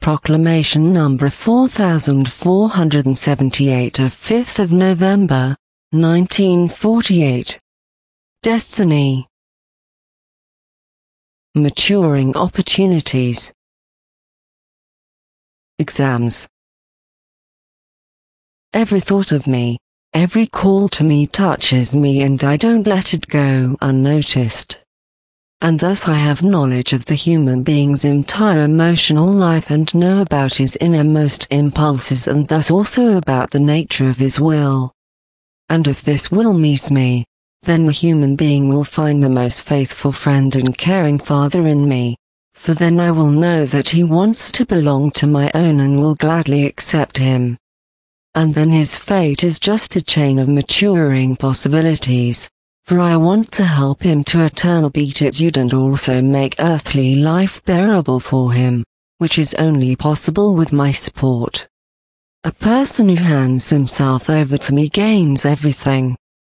Proclamation number 4478 of 5th of November, 1948. Destiny. Maturing opportunities. Exams. Every thought of me, every call to me touches me, and I don't let it go unnoticed. And thus I have knowledge of the human being's entire emotional life and know about his innermost impulses, and thus also about the nature of his will. And if this will meets me, then the human being will find the most faithful friend and caring father in me, for then I will know that he wants to belong to my own and will gladly accept him. And then his fate is just a chain of maturing possibilities, for I want to help him to eternal beatitude and also make earthly life bearable for him, which is only possible with my support. A person who hands himself over to me gains everything.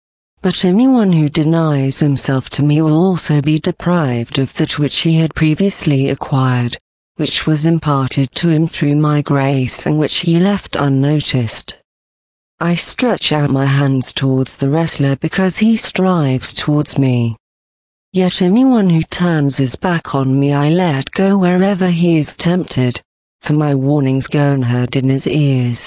But anyone who denies himself to me will also be deprived of that which he had previously acquired, which was imparted to him through my grace and which he left unnoticed. I stretch out my hands towards the wrestler because he strives towards me. Yet anyone who turns his back on me I let go wherever he is tempted, for my warnings go unheard in his ears.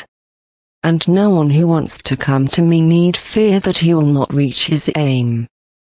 And no one who wants to come to me need fear that he will not reach his aim.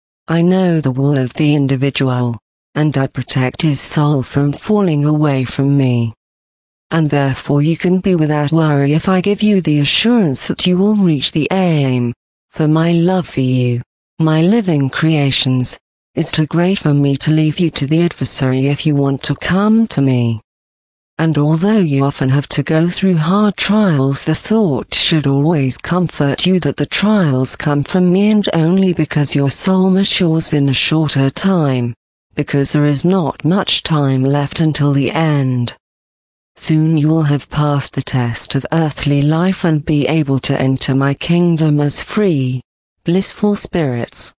I know the will of the individual, and I protect his soul from falling away from me. And therefore you can be without worry if I give you the assurance that you will reach the aim, for my love for you, my living creations, is too great for me to leave you to the adversary if you want to come to me. And although you often have to go through hard trials, the thought should always comfort you that the trials come from me, and only because your soul matures in a shorter time, because there is not much time left until the end. Soon you will have passed the test of earthly life and be able to enter my kingdom as free, blissful spirits.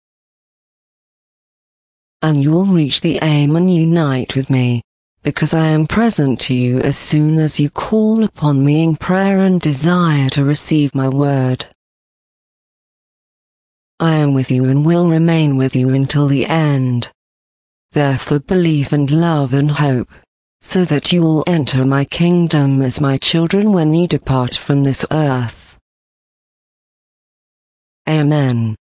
And you will reach the aim and unite with me, because I am present to you as soon as you call upon me in prayer and desire to receive my word. I am with you and will remain with you until the end. Therefore believe and love and hope, so that you will enter my kingdom as my children when you depart from this earth. Amen.